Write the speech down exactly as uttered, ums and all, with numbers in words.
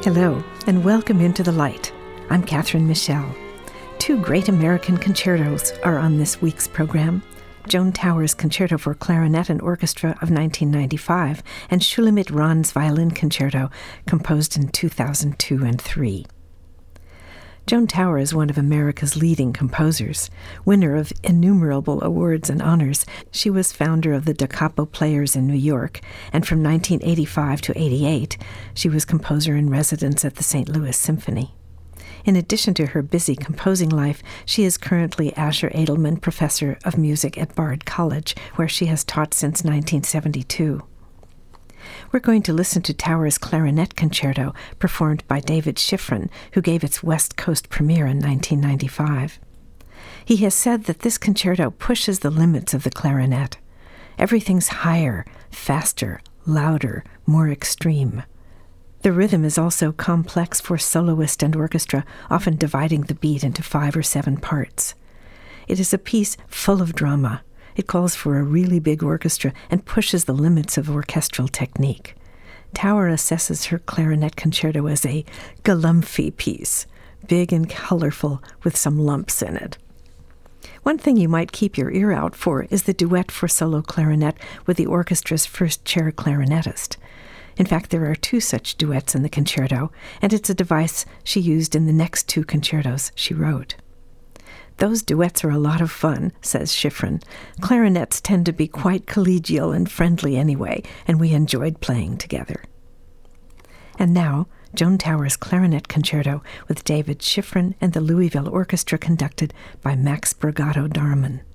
Hello, and welcome into the light. I'm Catherine Michelle. Two great American concertos are on this week's program. Joan Towers' Concerto for Clarinet and Orchestra of nineteen ninety-five and Shulamit Ron's Violin Concerto, composed in two thousand two and three. Joan Towers is one of America's leading composers. Winner of innumerable awards and honors, she was founder of the Da Capo Players in New York, and from nineteen eighty-five to eighty-eight, she was composer in residence at the Saint Louis Symphony. In addition to her busy composing life, she is currently Asher Edelman Professor of Music at Bard College, where she has taught since nineteen seventy-two. We're going to listen to Towers' Clarinet Concerto, performed by David Schifrin, who gave its West Coast premiere in nineteen ninety-five. He has said that this concerto pushes the limits of the clarinet. Everything's higher, faster, louder, more extreme. The rhythm is also complex for soloist and orchestra, often dividing the beat into five or seven parts. It is a piece full of drama. It calls for a really big orchestra and pushes the limits of orchestral technique. Tower assesses her clarinet concerto as a galumphy piece, big and colorful with some lumps in it. One thing you might keep your ear out for is the duet for solo clarinet with the orchestra's first chair clarinetist. In fact, there are two such duets in the concerto, and it's a device she used in the next two concertos she wrote. Those duets are a lot of fun, says Schifrin. Clarinets tend to be quite collegial and friendly anyway, and we enjoyed playing together. And now, Joan Towers' Clarinet Concerto with David Schifrin and the Louisville Orchestra, conducted by Max Bragato Darman.